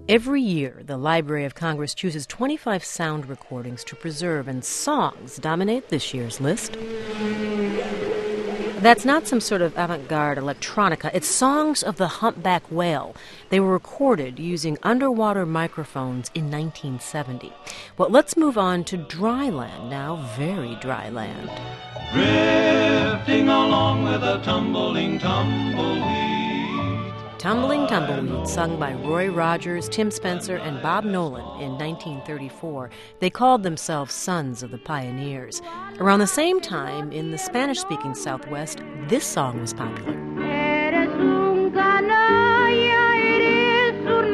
Every year, the Library of Congress chooses 25 sound recordings to preserve, and songs dominate this year's list. That's not some sort of avant-garde electronica. It's songs of the humpback whale. They were recorded using underwater microphones in 1970. Well, let's move on to dry land now, very dry land. Drifting along with a tumbling tumbleweed. Tumbling Tumbleweed, sung by Roy Rogers, Tim Spencer, and Bob Nolan in 1934. They called themselves Sons of the Pioneers. Around the same time, in the Spanish-speaking Southwest, this song was popular. Eres un canalla, eres un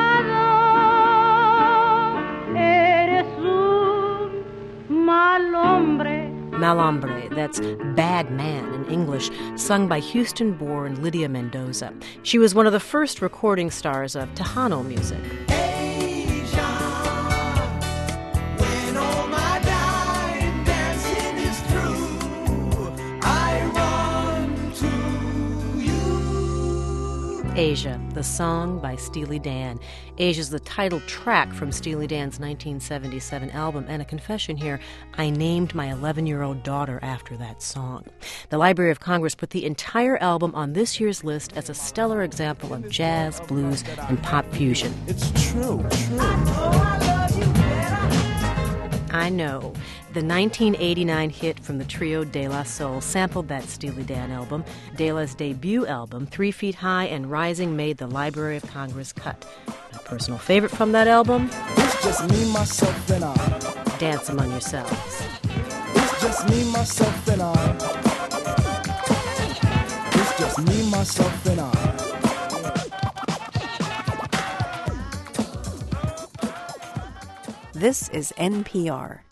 malvado, eres un mal hombre. Mal hombre, that's bad man in English, sung by Houston-born Lydia Mendoza. She was one of the first recording stars of Tejano music. Asia, when all my dying dancing is through, I run to you. Asia, the song by Steely Dan. Asia's the title track from Steely Dan's 1977 album, and a confession here, I named my 11-year-old daughter after that song. The Library of Congress put the entire album on this year's list as a stellar example of jazz, blues, and pop fusion. It's true. I know. The 1989 hit from the trio De La Soul sampled that Steely Dan album. De La's debut album, 3 Feet High and Rising, made the Library of Congress cut. My personal favorite from that album? It's just me, myself, and I. Dance Among Yourselves. It's just me, myself, and I. It's just me, myself, and I. This is NPR.